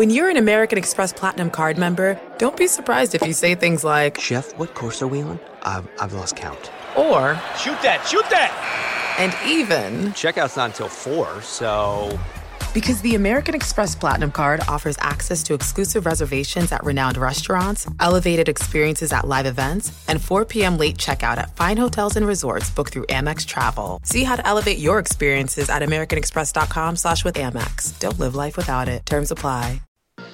When you're an American Express Platinum card member, don't be surprised if you say things like, "Chef, what course are we on? I've lost count." Or, Shoot that! And even, Checkout's not until 4, so... Because the American Express Platinum Card offers access to exclusive reservations at renowned restaurants, elevated experiences at live events, and 4 p.m. late checkout at fine hotels and resorts booked through Amex Travel. See how to elevate your experiences at americanexpress.com/withAmex. Don't live life without it. Terms apply.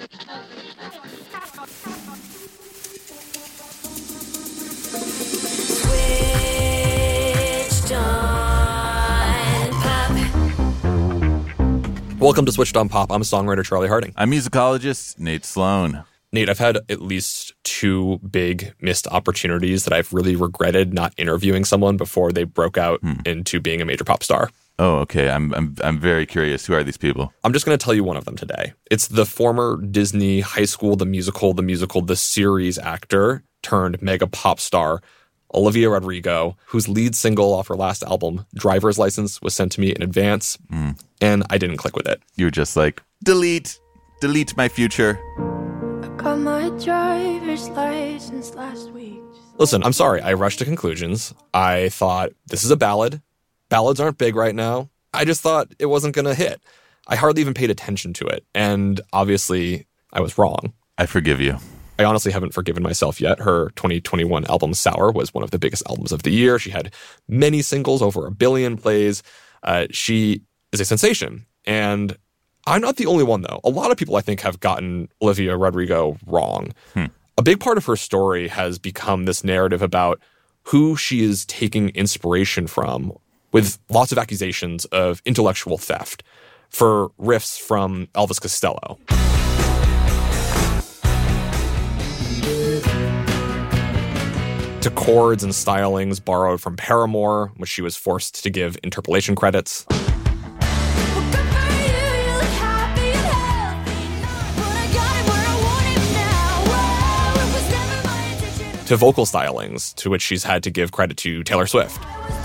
Welcome to Switched on Pop. I'm songwriter Charlie Harding. I'm musicologist Nate Sloan. Nate, I've had at least 2 big missed opportunities that I've really regretted not interviewing someone before they broke out into being a major pop star. Oh, okay. I'm very curious. Who are these people? I'm just going to tell you one of them today. It's the former Disney High School, the musical, the series actor turned mega pop star, Olivia Rodrigo, whose lead single off her last album, Driver's License, was sent to me in advance, and I didn't click with it. You were just like, delete my future. I got my driver's license last week. Listen, I'm sorry. I rushed to conclusions. I thought, this is a ballad. Ballads aren't big right now. I just thought it wasn't going to hit. I hardly even paid attention to it, and obviously, I was wrong. I forgive you. I honestly haven't forgiven myself yet. Her 2021 album, Sour, was one of the biggest albums of the year. She had many singles, over 1 billion plays. She is a sensation. And I'm not the only one, though. A lot of people, I think, have gotten Olivia Rodrigo wrong. A big part of her story has become this narrative about who she is taking inspiration from, with lots of accusations of intellectual theft for riffs from Elvis Costello. To chords and stylings borrowed from Paramore, which she was forced to give interpolation credits. To vocal stylings, to which she's had to give credit to Taylor Swift.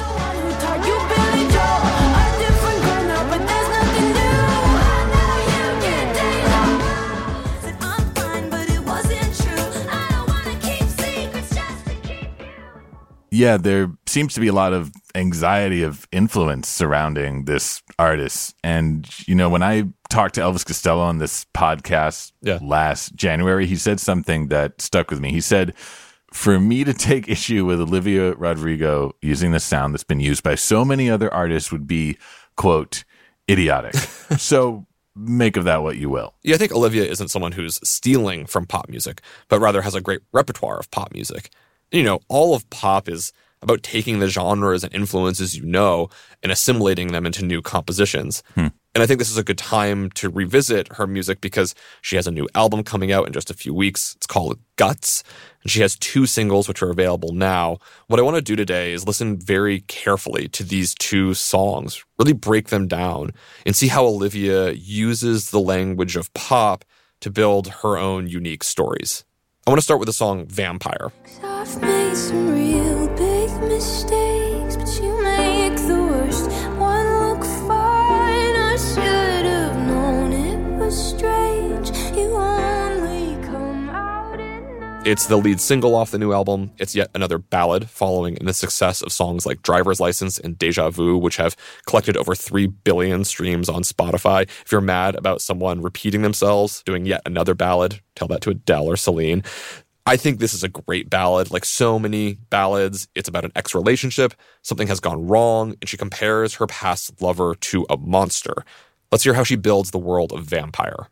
Yeah, there seems to be a lot of anxiety of influence surrounding this artist. And, you know, when I talked to Elvis Costello on this podcast last January, he said something that stuck with me. He said, for me to take issue with Olivia Rodrigo using the sound that's been used by so many other artists would be, quote, idiotic. So make of that what you will. Yeah, I think Olivia isn't someone who's stealing from pop music, but rather has a great repertoire of pop music. You know, all of pop is about taking the genres and influences you know and assimilating them into new compositions. And I think this is a good time to revisit her music because she has a new album coming out in just a few weeks. It's called Guts, and she has 2 singles which are available now. What I want to do today is listen very carefully to these 2 songs, really break them down, and see how Olivia uses the language of pop to build her own unique stories. I want to start with the song Vampire. I've made some real big mistakes, but you make the worst one look fine. I should have known it was strange. You only come out at night. It's the lead single off the new album. It's yet another ballad following in the success of songs like Driver's License and Deja Vu, which have collected over 3 billion streams on Spotify. If you're mad about someone repeating themselves, doing yet another ballad, tell that to Adele or Celine. I think this is a great ballad. Like so many ballads, it's about an ex-relationship. Something has gone wrong, and she compares her past lover to a monster. Let's hear how she builds the world of Vampire.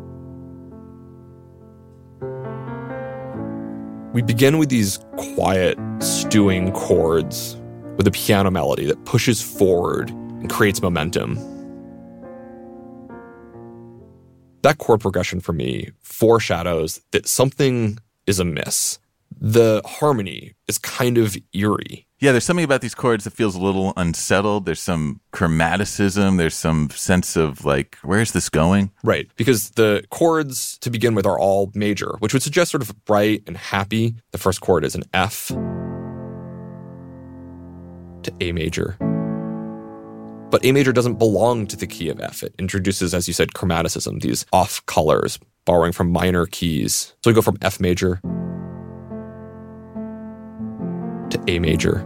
We begin with these quiet, stewing chords with a piano melody that pushes forward and creates momentum. That chord progression for me foreshadows that something is amiss. The harmony is kind of eerie. Yeah, there's something about these chords that feels a little unsettled. There's some chromaticism. There's some sense of like, where's this going? Right, because the chords to begin with are all major, which would suggest sort of bright and happy. The first chord is an F to A major. But A major doesn't belong to the key of F. It introduces, as you said, chromaticism, these off colors. borrowing from minor keys. So we go from F major to A major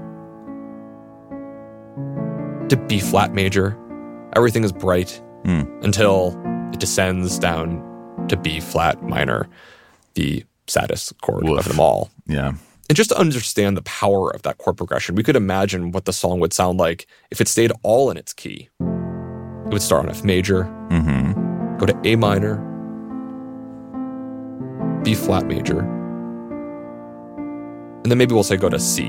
to B flat major. Everything is bright until it descends down to B flat minor, the saddest chord of them all. Yeah. And just to understand the power of that chord progression, we could imagine what the song would sound like if it stayed all in its key. It would start on F major, go to A minor, B flat major, and then maybe we'll say go to C.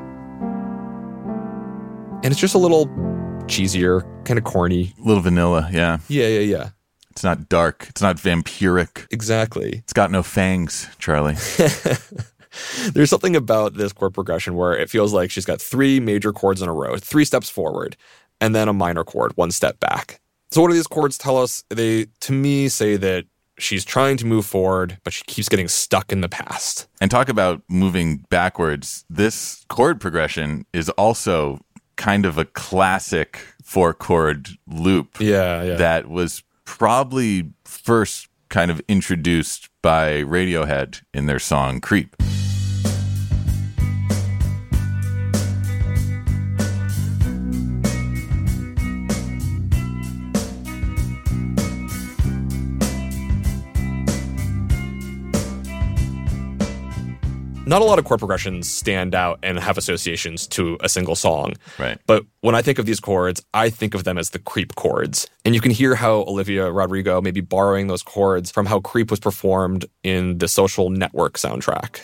And it's just a little cheesier, kind of corny. A little vanilla, yeah. Yeah. It's not dark. It's not vampiric. Exactly. It's got no fangs, Charlie. There's something about this chord progression where it feels like she's got 3 major chords in a row, 3 steps forward, and then a minor chord, 1 step back. So what do these chords tell us? They, to me, say that she's trying to move forward, but she keeps getting stuck in the past. And talk about moving backwards. This chord progression is also kind of a classic 4-chord loop. Yeah. That was probably first kind of introduced by Radiohead in their song Creep. Not a lot of chord progressions stand out and have associations to a single song. Right. But when I think of these chords, I think of them as the Creep chords. And you can hear how Olivia Rodrigo may be borrowing those chords from how Creep was performed in the Social Network soundtrack.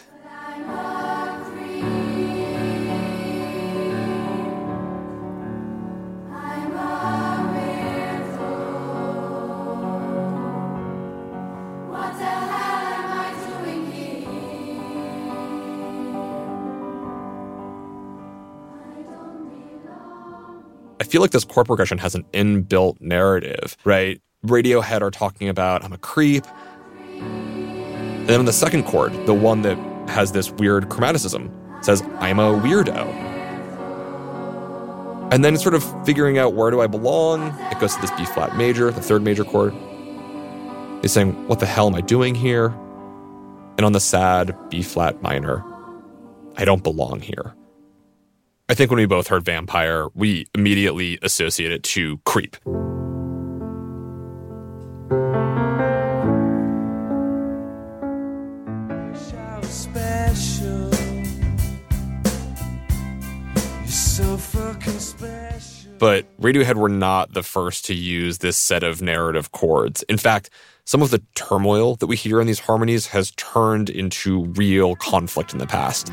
I feel like this chord progression has an inbuilt narrative, right? Radiohead are talking about, I'm a creep. And then in the second chord, the one that has this weird chromaticism, says, I'm a weirdo. And then sort of figuring out where do I belong, it goes to this B flat major, the 3rd major chord. He's saying, what the hell am I doing here? And on the sad B flat minor, I don't belong here. I think when we both heard Vampire, we immediately associate it to Creep. But Radiohead were not the first to use this set of narrative chords. In fact, some of the turmoil that we hear in these harmonies has turned into real conflict in the past.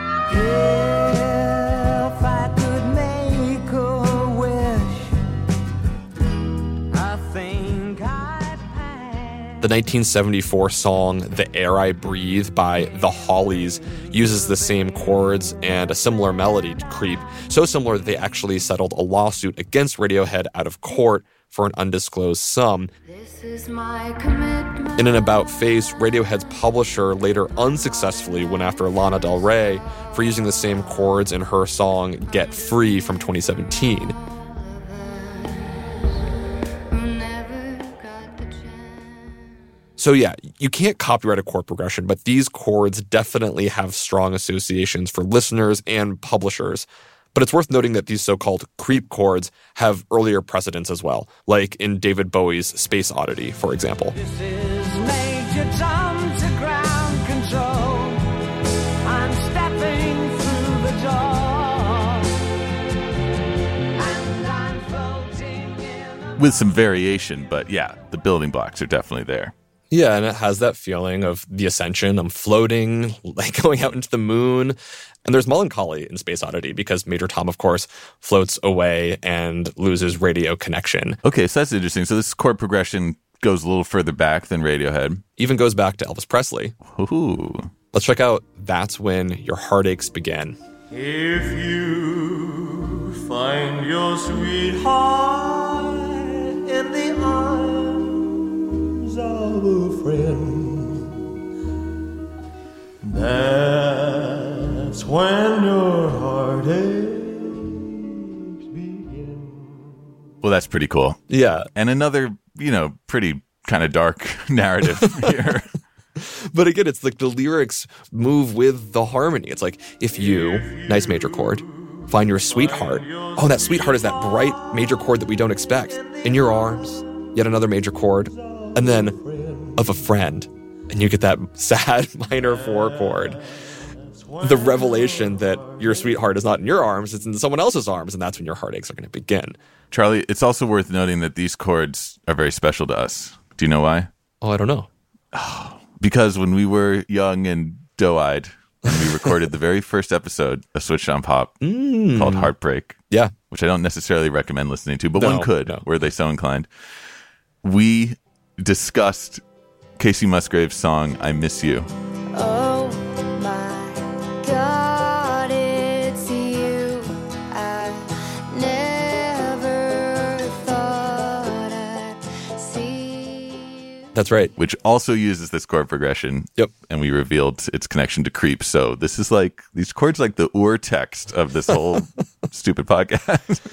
The 1974 song The Air I Breathe by The Hollies uses the same chords and a similar melody to Creep, so similar that they actually settled a lawsuit against Radiohead out of court for an undisclosed sum. In an about-face, Radiohead's publisher later unsuccessfully went after Lana Del Rey for using the same chords in her song Get Free from 2017. So yeah, you can't copyright a chord progression, but these chords definitely have strong associations for listeners and publishers. But it's worth noting that these so-called creep chords have earlier precedents as well, like in David Bowie's Space Oddity, for example. This is Major Tom to ground control. I'm stepping through the door. And I'm floating in with some variation, but yeah, the building blocks are definitely there. Yeah, and it has that feeling of the ascension. I'm floating, like going out into the moon. And there's melancholy in Space Oddity because Major Tom, of course, floats away and loses radio connection. Okay, so that's interesting. So this chord progression goes a little further back than Radiohead. Even goes back to Elvis Presley. Ooh. Let's check out That's When Your Heartaches Begin. If you find your sweetheart in the arms of a friend, that's when your heartaches begin. Well, that's pretty cool. Yeah. And another, pretty kind of dark narrative here. But again, it's like the lyrics move with the harmony. It's like, if you, nice major chord, find your sweetheart. Oh, that sweetheart is that bright major chord that we don't expect. In your arms, yet another major chord. And then of a friend. And you get that sad minor 4 chord. The revelation that your sweetheart is not in your arms, it's in someone else's arms. And that's when your heartaches are going to begin. Charlie, it's also worth noting that these chords are very special to us. Do you know why? Oh, I don't know. Because when we were young and doe-eyed, we recorded the very first episode of Switched on Pop called Heartbreak. Yeah. Which I don't necessarily recommend listening to, but one could, were they so inclined. We discussed Casey Musgrave's song, I Miss You. Oh my God, it's you. I never thought I'd see you. That's right. Which also uses this chord progression. Yep. And we revealed its connection to Creep. So this is like, these chords like the ur-text of this whole stupid podcast.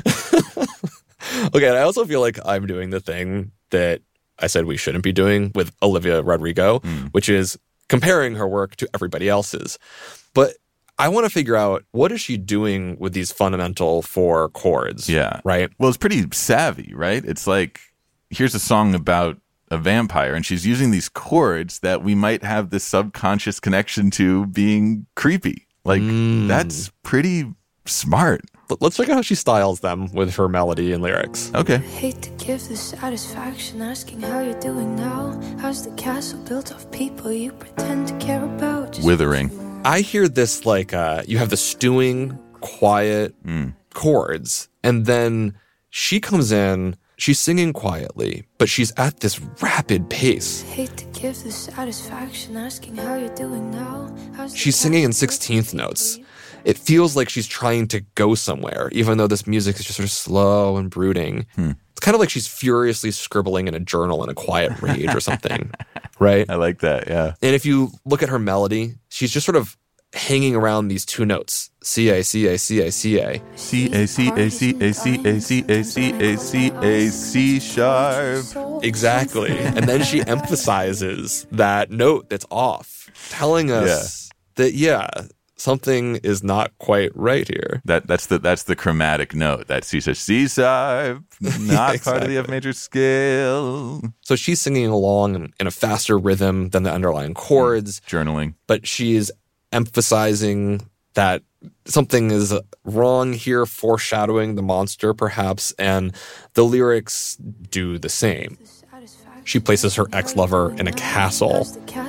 Okay, and I also feel like I'm doing the thing that I said we shouldn't be doing with Olivia Rodrigo, which is comparing her work to everybody else's. But I want to figure out, what is she doing with these fundamental 4 chords? Yeah. Right? Well, it's pretty savvy, right? It's like, here's a song about a vampire, and she's using these chords that we might have this subconscious connection to being creepy. Like, that's pretty smart. Let's check out how she styles them with her melody and lyrics. Okay. I hate to give the satisfaction asking how you're doing now. How's the castle built of people you pretend to care about? Just Withering. I hear this like you have the stewing, quiet chords, and then she comes in, she's singing quietly, but she's at this rapid pace. I hate to give the satisfaction asking how you're doing now. How's the She's singing in castle 16th built of notes. people you It feels like she's trying to go somewhere, even though this music is just sort of slow and brooding. It's kind of like she's furiously scribbling in a journal in a quiet rage or something, right? I like that, yeah. And if you look at her melody, she's just sort of hanging around these 2 notes. C, A, C, A, C, A, C, A. C, A, C, A, C, A, C, A, C, A, C, A, C, A, C sharp. Exactly. And then she emphasizes that note that's off, telling us that, something is not quite right here. That's the chromatic note. That C sharp, not part of the F major scale. So she's singing along in a faster rhythm than the underlying chords. Journaling. But she's emphasizing that something is wrong here, foreshadowing the monster perhaps, and the lyrics do the same. She places her ex-lover in a castle,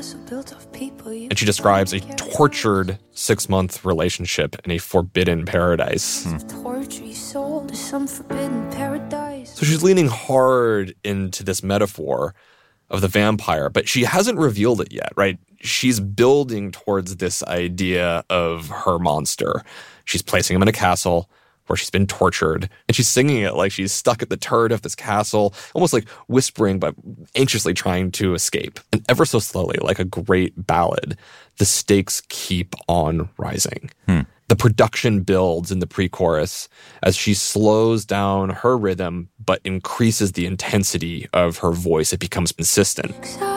and she describes a tortured 6-month relationship in a forbidden paradise. So she's leaning hard into this metaphor of the vampire, but she hasn't revealed it yet, right? She's building towards this idea of her monster. She's placing him in a castle where she's been tortured, and she's singing it like she's stuck at the turret of this castle, almost like whispering but anxiously trying to escape. And ever so slowly, like a great ballad, the stakes keep on rising. The production builds in the pre-chorus as she slows down her rhythm but increases the intensity of her voice. It becomes consistent.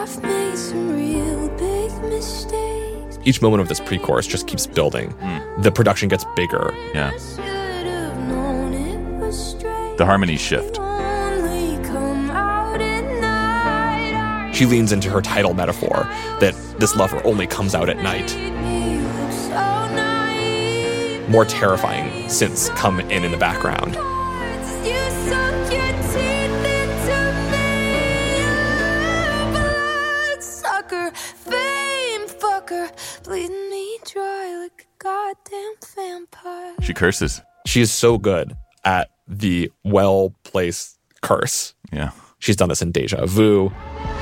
Each moment of this pre-chorus just keeps building. The production gets bigger. Yeah. The harmonies shift. She leans into her title metaphor that this lover only comes out at night. More terrifying synths come in the background. She curses. She is so good at the well-placed curse. Yeah. She's done this in Deja Vu.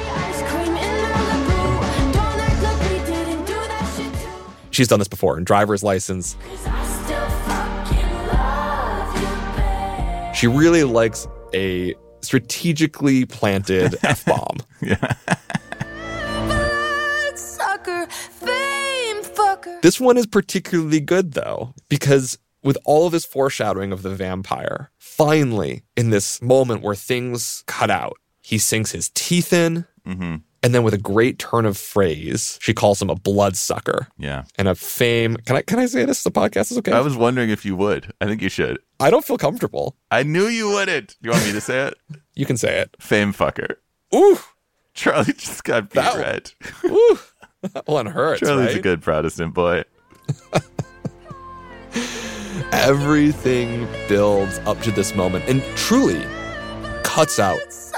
She's done this before in Driver's License. She really likes a strategically planted F-bomb. Yeah. This one is particularly good, though, because with all of this foreshadowing of the vampire, finally, in this moment where things cut out, he sinks his teeth in, Mm-hmm. And then with a great turn of phrase, she calls him a bloodsucker. Yeah. And a fame. Can I say this? The podcast is okay? I was wondering if you would. I think you should. I don't feel comfortable. I knew you wouldn't. You want me to say it? You can say it. Fame fucker. Ooh. Charlie just got beat red. Ooh. That one hurts, Charlie's right? a good Protestant boy. Everything builds up to this moment and truly cuts out.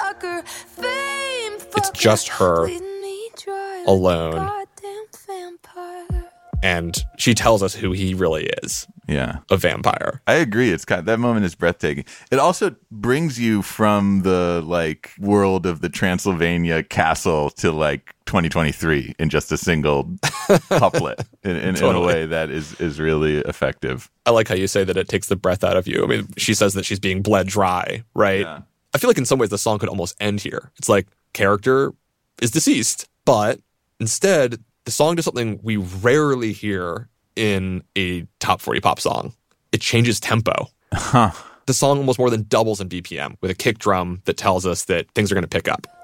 It's just her alone. And she tells us who he really is. Yeah. A vampire. I agree. It's that moment is breathtaking. It also brings you from the world of the Transylvania castle to 2023 in just a single couplet in a way that is really effective. I like how you say that it takes the breath out of you. I mean, she says that she's being bled dry, right? Yeah. I feel like in some ways the song could almost end here. It's like character is deceased, but instead the song does something we rarely hear in a top 40 pop song. It changes tempo. Huh. The song almost more than doubles in BPM with a kick drum that tells us that things are going to pick up.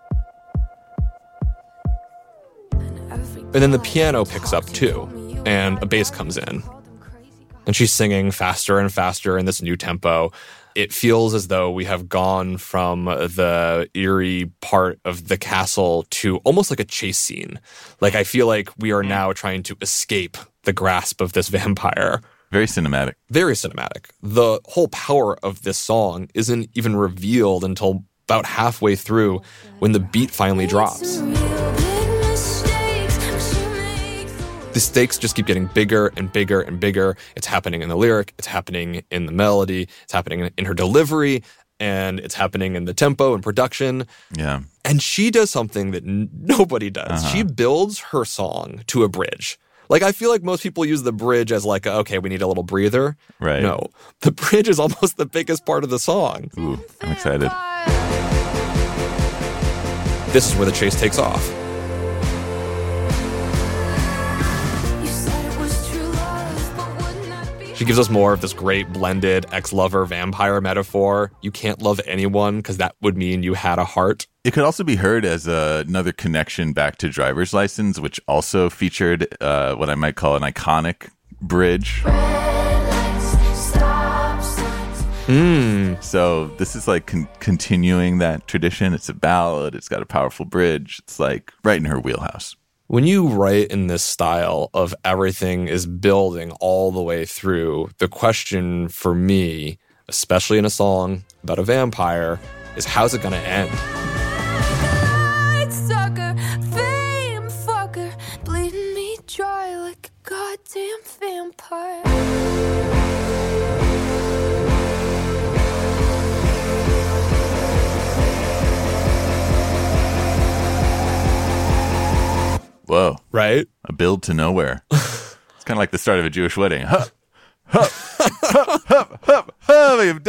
And then the piano picks up too, and a bass comes in. And she's singing faster and faster in this new tempo. It feels as though we have gone from the eerie part of the castle to almost like a chase scene. I feel like we are now trying to escape the grasp of this vampire. Very cinematic. Very cinematic. The whole power of this song isn't even revealed until about halfway through when the beat finally drops. The stakes just keep getting bigger and bigger and bigger. It's happening in the lyric. It's happening in the melody. It's happening in her delivery. And it's happening in the tempo and production. Yeah. And she does something that nobody does. She builds her song to a bridge. I feel like most people use the bridge as okay, we need a little breather. Right. No, the bridge is almost the biggest part of the song. Ooh, I'm excited. This is where the chase takes off. She gives us more of this great blended ex-lover vampire metaphor. You can't love anyone because that would mean you had a heart. It could also be heard as another connection back to Driver's License, which also featured what I might call an iconic bridge. So this is continuing that tradition. It's a ballad. It's got a powerful bridge. It's right in her wheelhouse. When you write in this style of everything is building all the way through, the question for me, especially in a song about a vampire, is how's it going to end? Sucker, fame fucker, bleeding me dry like a goddamn vampire. Whoa. Right? A build to nowhere. It's kind of like the start of a Jewish wedding. Hup, hup, hup, hup, hup, hup.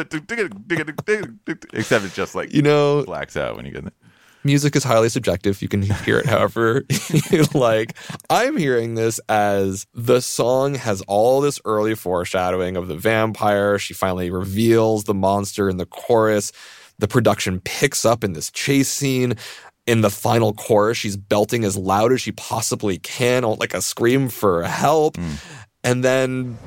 Except it's just blacks out when you get there. Music is highly subjective. You can hear it however you like. I'm hearing this as the song has all this early foreshadowing of the vampire. She finally reveals the monster in the chorus. The production picks up in this chase scene. In the final chorus, she's belting as loud as she possibly can, like a scream for help. And then,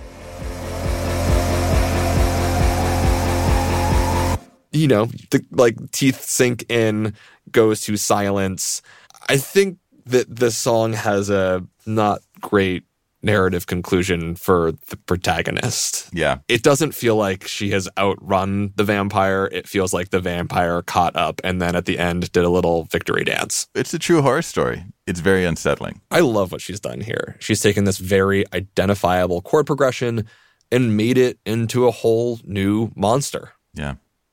teeth sink in, goes to silence. I think that this song has a not great narrative conclusion for the protagonist. Yeah. It doesn't feel like she has outrun the vampire. It feels like the vampire caught up and then at the end did a little victory dance. It's a true horror story. It's very unsettling. I love what she's done here. She's taken this very identifiable chord progression and made it into a whole new monster. Yeah.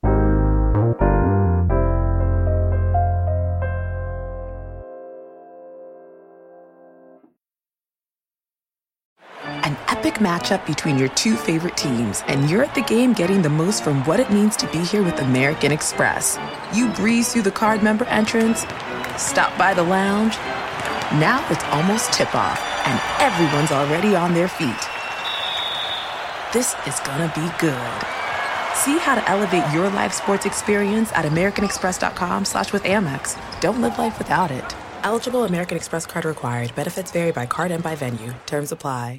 An epic matchup between your two favorite teams, and you're at the game getting the most from what it means to be here with American Express. You breeze through the card member entrance, stop by the lounge. Now it's almost tip-off, and everyone's already on their feet. This is gonna be good. See how to elevate your live sports experience at americanexpress.com/withAmex. Don't live life without it. Eligible American Express card required. Benefits vary by card and by venue. Terms apply.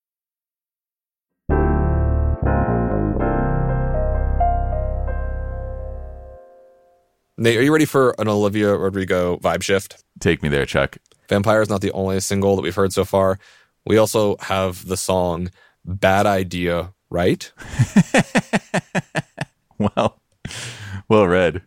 Nate, are you ready for an Olivia Rodrigo vibe shift? Take me there, Chuck. Vampire is not the only single that we've heard so far. We also have the song Bad Idea, Right? Well read.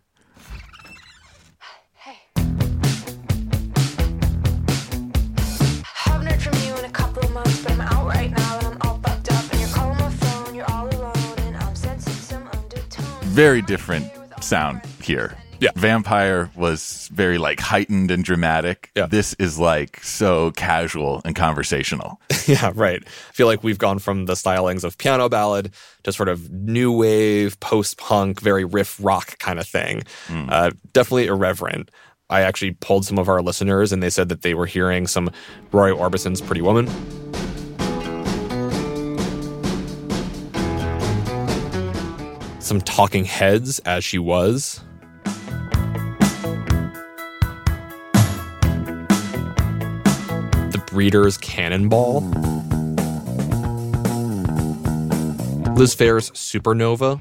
Haven't heard from you in a couple of months, but I'm out right now and I'm all fucked up. And you're calling my phone, you're all alone, and I'm sensing some undertones. Very different sound here. Yeah. Vampire was very like heightened and dramatic. Yeah. This is like so casual and conversational. Yeah, right. I feel like we've gone from the stylings of piano ballad to sort of new wave, post-punk, very riff rock kind of thing. Definitely irreverent. I actually polled some of our listeners and they said that they were hearing some Roy Orbison's Pretty Woman. Some Talking Heads, As She Was. Breeders' Cannonball, Liz Phair's Supernova,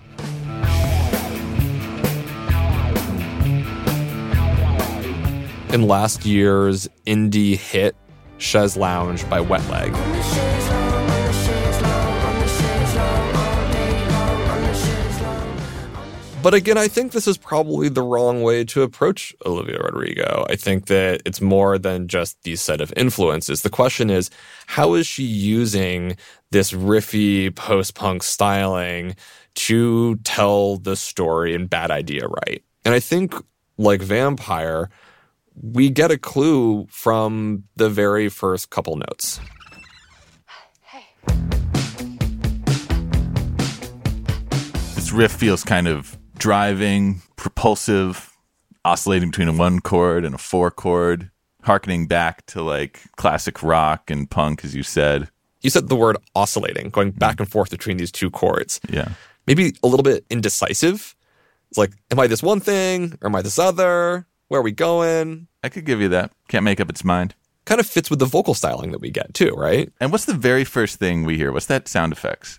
and last year's indie hit Chaise Lounge by Wet Leg. But again, I think this is probably the wrong way to approach Olivia Rodrigo. I think that it's more than just these set of influences. The question is, how is she using this riffy post-punk styling to tell the story in Bad Idea Right? And I think, like Vampire, we get a clue from the very first couple notes. This riff feels kind of driving, propulsive, oscillating between a 1 chord and a 4 chord, harkening back to like classic rock and punk, as you said. You said the word oscillating, going back and forth between these 2 chords. Yeah. Maybe a little bit indecisive. It's like, am I this one thing or am I this other? Where are we going? I could give you that. Can't make up its mind. Kind of fits with the vocal styling that we get too, right? And what's the very first thing we hear? What's that sound effects?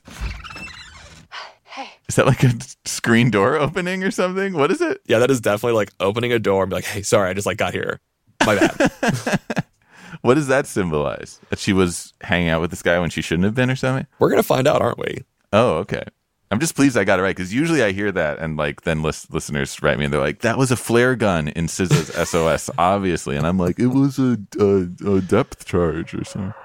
Is that like a screen door opening or something? What is it? Yeah, that is definitely like opening a door and be like, hey, sorry, I just like got here. My bad. What does that symbolize? That she was hanging out with this guy when she shouldn't have been or something? We're going to find out, aren't we? Oh, okay. I'm just pleased I got it right, because usually I hear that and like then listeners write me and they're like, that was a flare gun in SZA's SOS, obviously. And I'm like, it was a depth charge or something.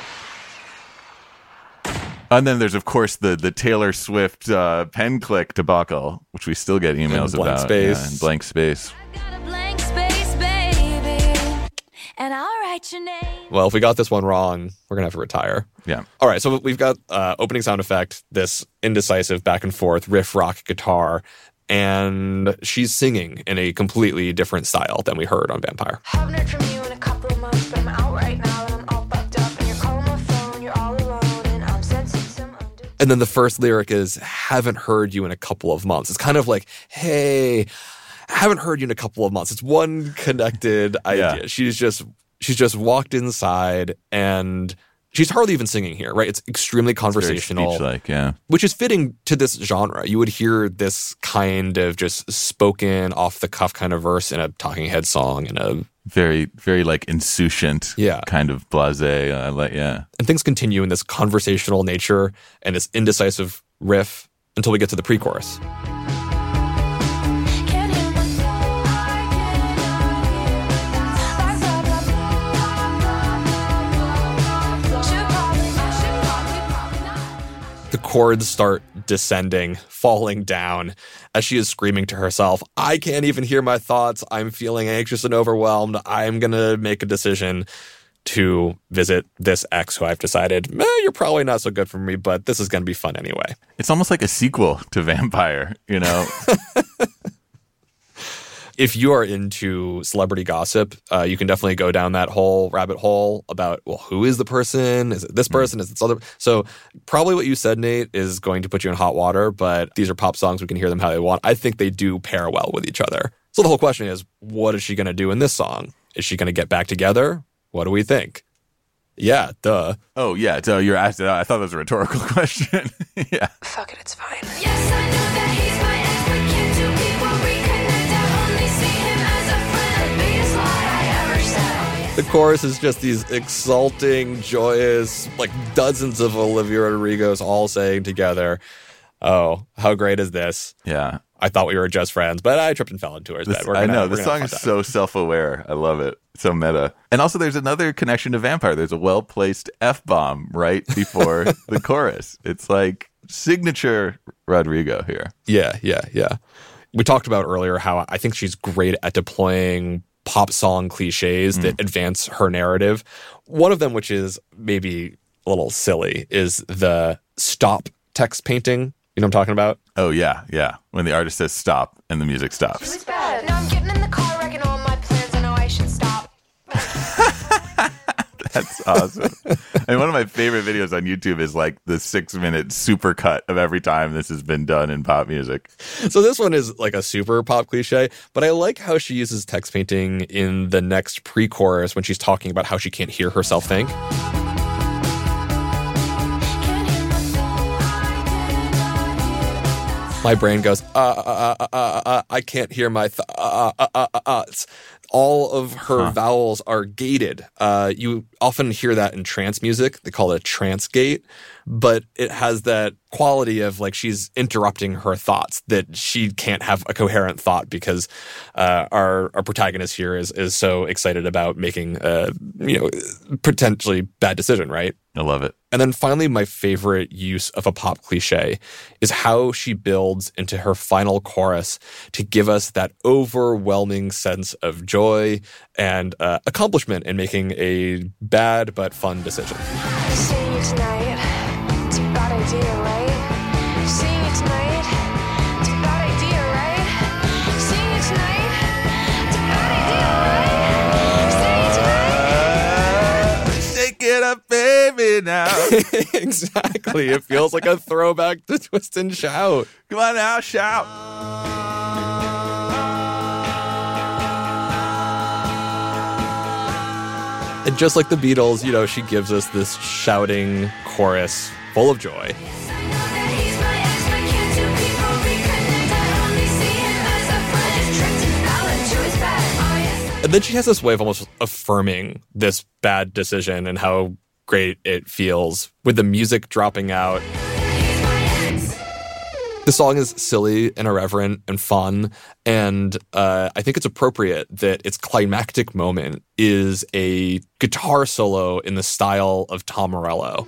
And then there's, of course, the Taylor Swift pen click debacle, which we still get emails and about. Space. Yeah, and blank space. Got a blank space, baby, and I'll write your name. Well, if we got this one wrong, we're going to have to retire. Yeah. All right, so we've got opening sound effect, this indecisive back and forth riff rock guitar, and she's singing in a completely different style than we heard on Vampire. Haven't heard from you in a couple of months, but I'm out right now and I'm all fucked up. And you're calling my phone, you're all alone, and I'm sensing some undertones. And then the first lyric is, haven't heard you in a couple of months. It's kind of like, hey, haven't heard you in a couple of months. It's one connected idea. Yeah. She's just walked inside and she's hardly even singing here, right? It's extremely conversational. It's very speech-like, yeah. Which is fitting to this genre. You would hear this kind of just spoken, off-the-cuff kind of verse in a Talking Heads song. And a very, very like insouciant kind of blasé. And things continue in this conversational nature and this indecisive riff until we get to the pre-chorus. The chords start descending, falling down as she is screaming to herself, I can't even hear my thoughts. I'm feeling anxious and overwhelmed. I'm going to make a decision to visit this ex who I've decided, you're probably not so good for me, but this is going to be fun anyway. It's almost like a sequel to Vampire, you know? if you are into celebrity gossip, you can definitely go down that whole rabbit hole about, well, who is the person? Is it this person? Is it this other? So probably what you said, Nate, is going to put you in hot water, but these are pop songs. We can hear them how they want. I think they do pair well with each other. So the whole question is, what is she going to do in this song? Is she going to get back together? What do we think? Yeah, duh. Oh, yeah, duh. You're asking. I thought that was a rhetorical question. Yeah. Fuck it, it's fine. Yes, I know that he's my ex, but can't two people reconnect? I only see him as a friend. The biggest lie I ever said. The chorus is just these exulting, joyous, like dozens of Olivia Rodrigos all saying together, oh, how great is this? Yeah. I thought we were just friends, but I tripped and fell into her bed. I know. This song is so self-aware. I love it. So meta. And also there's another connection to Vampire. There's a well-placed F-bomb right before the chorus. It's like signature Rodrigo here. Yeah. We talked about earlier how I think she's great at deploying pop song cliches that advance her narrative. One of them, which is maybe a little silly, is the stop text painting. You know what I'm talking about? Oh, yeah. When the artist says stop and the music stops. It's bad. Now I'm getting in the car, wrecking all my plans. I know I should stop. That's awesome. And one of my favorite videos on YouTube is like the 6-minute super cut of every time this has been done in pop music. So this one is like a super pop cliche, but I like how she uses text painting in the next pre-chorus when she's talking about how she can't hear herself think. My brain goes, I can't hear my thoughts. All of her vowels are gated. You often hear that in trance music. They call it a trance gate. But it has that quality of like she's interrupting her thoughts, that she can't have a coherent thought because our protagonist here is so excited about making a potentially bad decision, right? I love it. And then finally, my favorite use of a pop cliche is how she builds into her final chorus to give us that overwhelming sense of joy and accomplishment in making a bad but fun decision. Seeing you tonight, it's a bad idea, right? Seeing you tonight, it's a bad idea, right? Seeing you tonight, it's a bad idea, right? Seeing you tonight. Shake it up, baby, now. Exactly. It feels like a throwback to Twist and Shout. Come on now, shout. And just like the Beatles, she gives us this shouting chorus full of joy. And then she has this way of almost affirming this bad decision and how great it feels with the music dropping out. The song is silly and irreverent and fun, and I think it's appropriate that its climactic moment is a guitar solo in the style of Tom Morello.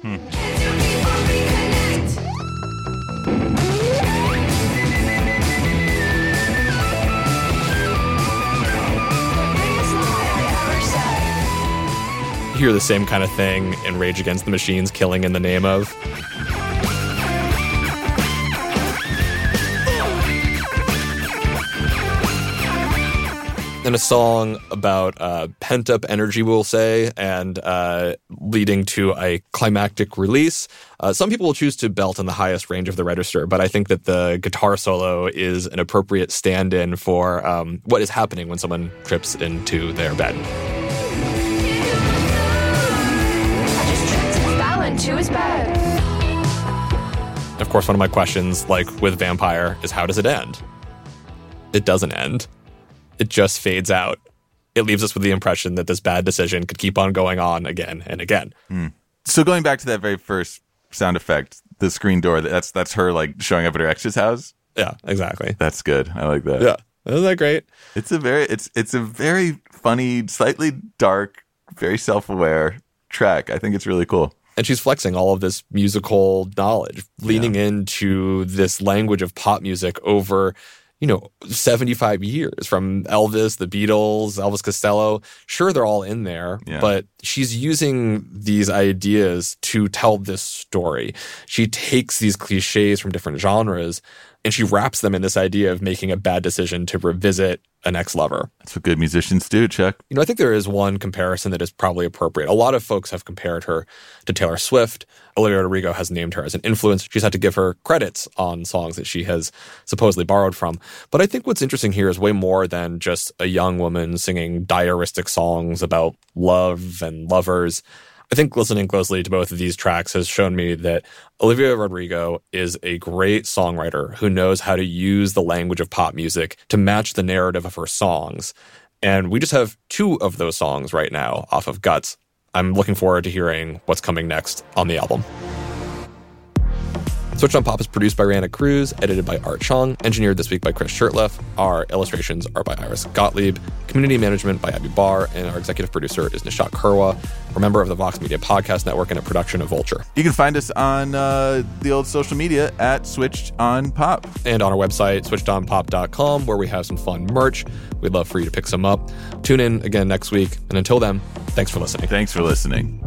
You hear the same kind of thing in Rage Against the Machine's Killing in the Name of. And a song about pent-up energy, we'll say, and leading to a climactic release. Some people will choose to belt in the highest range of the register, but I think that the guitar solo is an appropriate stand-in for what is happening when someone trips into their bed. I just tripped and fell into his bed. Of course, one of my questions, like with Vampire, is how does it end? It doesn't end. It just fades out. It leaves us with the impression that this bad decision could keep on going on again and again. So going back to that very first sound effect, the screen door, that's her like showing up at her ex's house? Yeah, exactly. That's good. I like that. Yeah. Isn't that great? It's a very funny, slightly dark, very self-aware track. I think it's really cool. And she's flexing all of this musical knowledge, leaning into this language of pop music over 75 years from Elvis, the Beatles, Elvis Costello. Sure, they're all in there, but she's using these ideas to tell this story. She takes these cliches from different genres and she wraps them in this idea of making a bad decision to revisit an ex-lover. That's what good musicians do, Chuck. You know, I think there is one comparison that is probably appropriate. A lot of folks have compared her to Taylor Swift. Olivia Rodrigo has named her as an influence. She's had to give her credits on songs that she has supposedly borrowed from. But I think what's interesting here is way more than just a young woman singing diaristic songs about love and lovers. I think listening closely to both of these tracks has shown me that Olivia Rodrigo is a great songwriter who knows how to use the language of pop music to match the narrative of her songs. And we just have 2 of those songs right now off of Guts. I'm looking forward to hearing what's coming next on the album. Switched on Pop is produced by Rihanna Cruz, edited by Art Chong, engineered this week by Chris Shirtleff. Our illustrations are by Iris Gottlieb, community management by Abby Barr, and our executive producer is Nishat Kurwa, a member of the Vox Media Podcast Network and a production of Vulture. You can find us on the old social media at Switched on Pop. And on our website, switchedonpop.com, where we have some fun merch. We'd love for you to pick some up. Tune in again next week. And until then, thanks for listening. Thanks for listening.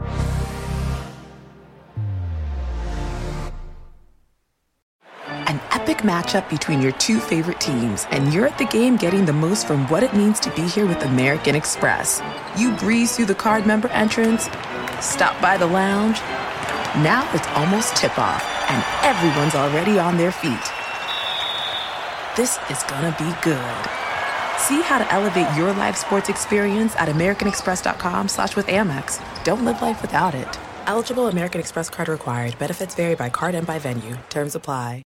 An epic matchup between your 2 favorite teams, and you're at the game getting the most from what it means to be here with American Express. You breeze through the card member entrance, stop by the lounge. Now it's almost tip-off, and everyone's already on their feet. This is gonna be good. See how to elevate your live sports experience at americanexpress.com/withAmex. Don't live life without it. Eligible American Express card required. Benefits vary by card and by venue. Terms apply.